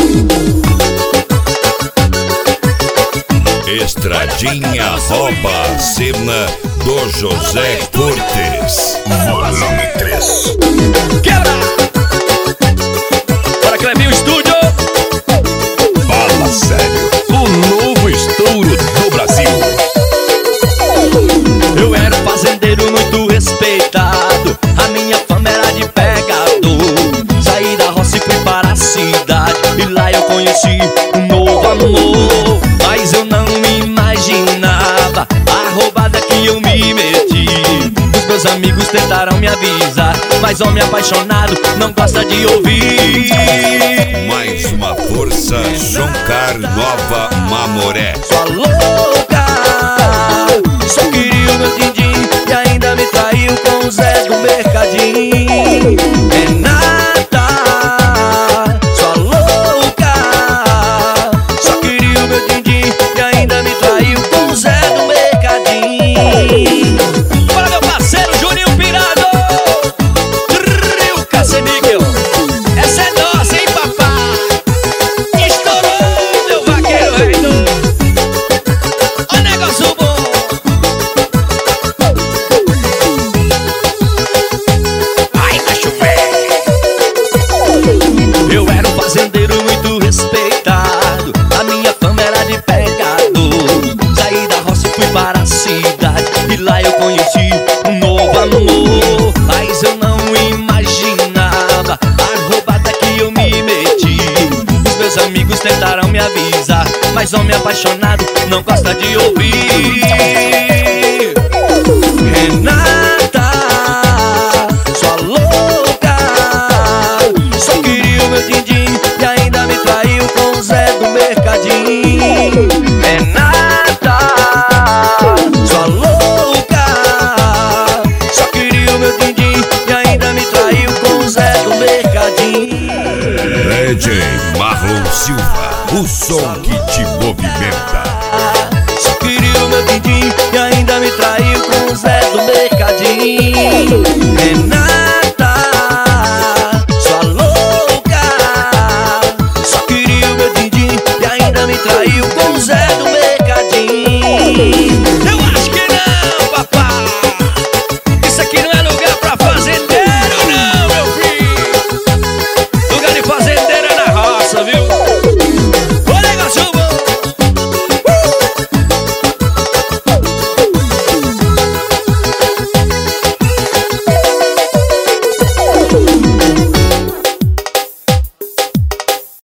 Estradinha rouba a cena do José Cortes. Volume 3. Quebra! Bora, Clevinho Estúdio! Fala sério, o novo estouro do Brasil. Eu era um fazendeiro muito respeitado, a minha fama era de pegador. Saí da roça e fui para a cidade, e lá eu conheci um novo amor. Mas eu não imaginava a roubada que eu me meti. Os meus amigos tentaram me avisar, mas homem apaixonado não gosta de ouvir. Mais uma força, Joncar Nova Mamoré. Sua louca, só queria o meu din-din e ainda me traiu com o Zé do Mercadinho. É nada, sua louca, só queria o meu din-din e ainda me traiu com o Zé do Mercadinho. Para meu parceiro Juninho Pirado, Rio Casemigel, essa é nossa, hein, papai? Estourou, meu vaqueiro reino. Ó negócio bom. Ai, macho velho. Eu era um fazendeiro muito respeitado, a minha fama era de pegador. Saí da roça e fui para a cidade, e lá eu conheci um novo amor. Mas eu não imaginava a roubada que eu me meti. Os meus amigos tentaram me avisar, mas homem apaixonado não gosta de ouvir. Renata, sua louca, só queria o meu din-din e ainda me traiu com o Zé do Mercadinho. Renata, sua louca, só queria o meu din-din e ainda me traiu com o Zé do Mercadinho. DJ Marlon Silva, o som que te movimenta. Só queria o meu din-din e ainda me traiu com o Zé do Mercadinho. Renata,